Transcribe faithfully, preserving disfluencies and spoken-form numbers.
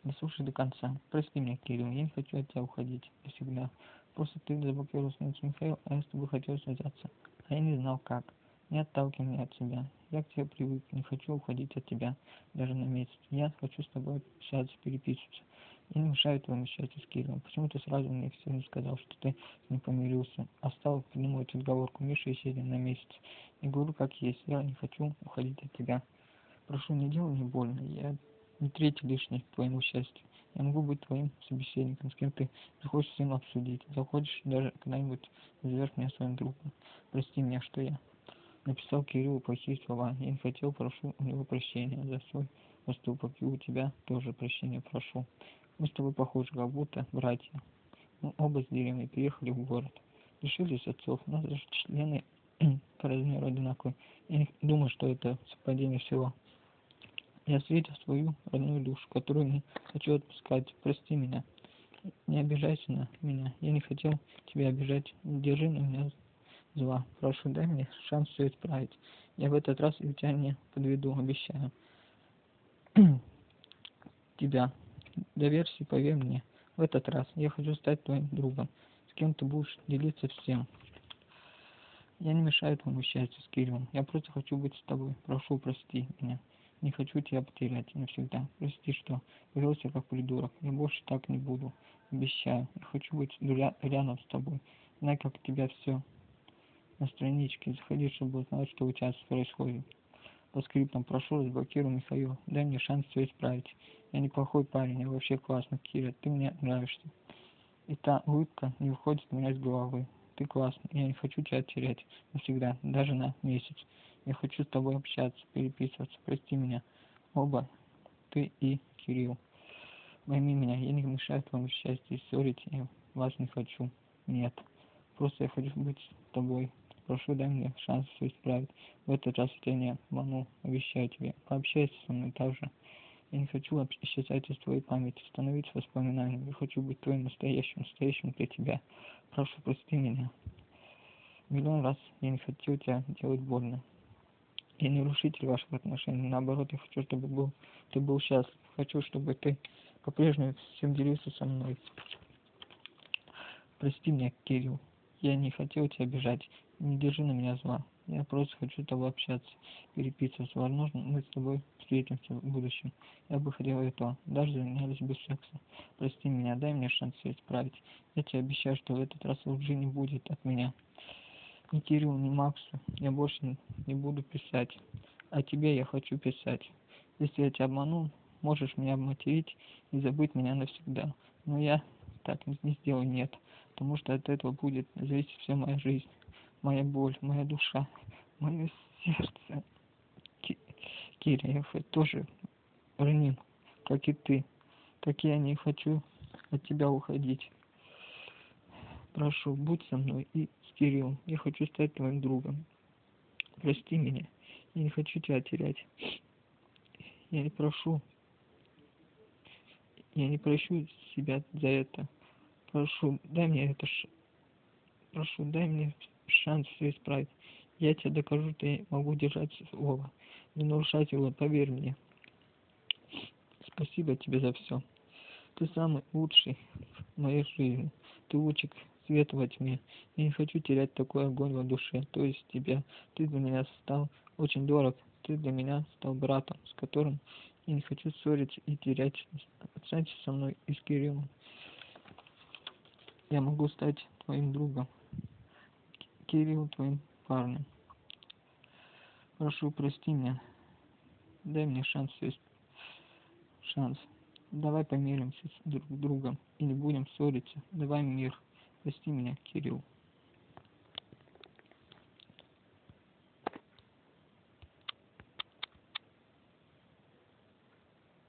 дослушай до конца. Прости меня, Кирилл, я не хочу от тебя уходить навсегда. Просто ты заблокировал страницу Михаила, а я с тобой хотел связаться. А я не знал как. Не отталкивай меня от себя. Я к тебе привык, не хочу уходить от тебя даже на месяц. Я хочу с тобой общаться, переписываться. Я не мешаю твоему счастью с Кириллом. Почему ты сразу мне все не сказал, что ты с ним помирился? А стал придумывать отговорку Миша и Селин на месяц. И говорю как есть, я не хочу уходить от тебя. Прошу, не делай мне больно, я не третий лишний к твоему счастью. Я могу быть твоим собеседником, с кем ты захочешь с ним обсудить. Захочешь даже когда-нибудь назовешь меня своим другом. Прости меня, что я написал Кириллу плохие слова. Я не хотел, прошу у него прощения за свой поступок. И у тебя тоже прощения прошу. Мы с тобой похожи, как будто братья. Мы оба с деревни переехали в город. Лишились отцов, у нас даже члены по размеру одинаковые. Я не думаю, что это совпадение всего. Я встретил свою родную душу, которую не хочу отпускать. Прости меня. Не обижайся на меня. Я не хотел тебя обижать. Не держи на меня зла. Прошу, дай мне шанс все исправить. Я в этот раз и тебя не подведу, обещаю. Тебя. Доверься, поверь мне. В этот раз я хочу стать твоим другом, с кем ты будешь делиться всем. Я не мешаю твоему счастью с Кириллом. Я просто хочу быть с тобой. Прошу, прости меня. Не хочу тебя потерять навсегда. Прости, что повел себя как придурок. Я больше так не буду. Обещаю. Я хочу быть рядом с тобой. Знай, как у тебя все на страничке. Заходи, чтобы узнать, что у тебя происходит. По скриптам прошу, разблокируй Михаила. Дай мне шанс все исправить. Я неплохой парень, я вообще классный, Кира. Ты мне нравишься. И та улыбка не уходит у меня из головы. Ты классный, я не хочу тебя терять навсегда, даже на месяц. Я хочу с тобой общаться, переписываться. Прости меня. Оба, ты и Кирилл. Пойми меня, я не мешаю твоему счастью, ссорить я вас не хочу. Нет. Просто я хочу быть с тобой. Прошу, дай мне шанс все исправить. В этот раз я тебя не обману, обещаю тебе. Пообщайся со мной также. Я не хочу исчезать из твоей памяти, становиться воспоминанием. Я хочу быть твоим настоящим, настоящим для тебя. Прошу, прости меня. Миллион раз я не хочу тебя делать больно. Я не нарушитель ваших отношений. Наоборот, я хочу, чтобы был, ты был счастлив. Хочу, чтобы ты по-прежнему всем делился со мной. Прости меня, Кирилл. Я не хотел тебя обижать. Не держи на меня зла. Я просто хочу с тобой общаться, переписываться. Возможно, мы с тобой встретимся в будущем. Я бы хотел этого. Даже занялись без секса. Прости меня, дай мне шанс все исправить. Я тебе обещаю, что в этот раз лжи не будет от меня. Ни Кириллу, ни Максу я больше не буду писать. А тебе я хочу писать. Если я тебя обманул, можешь меня обматерить и забыть меня навсегда. Но я так не сделаю, нет. Потому что от этого будет зависеть вся моя жизнь, моя боль, моя душа, мое сердце. Кирилл, я тоже раним, как и ты. Так я не хочу от тебя уходить. Прошу, будь со мной и с Кириллом. Я хочу стать твоим другом. Прости меня. Я не хочу тебя терять. Я не прошу. Я не прощу себя за это. Прошу, дай мне это ш... Прошу, дай мне шанс все исправить. Я тебе докажу, что я могу держать слово. Не нарушать его, поверь мне. Спасибо тебе за все. Ты самый лучший в моей жизни. Ты лучик света во тьме. Я не хочу терять такой огонь во душе. То есть тебя. Ты для меня стал очень дорог. Ты для меня стал братом, с которым я не хочу ссориться и терять. Останься со мной и с Кириллом. Я могу стать твоим другом. Кирилл твоим парнем. Прошу, прости меня. Дай мне шанс. Шанс. Давай помиримся с друг другом и не будем ссориться. Давай мир. Прости меня, Кирилл.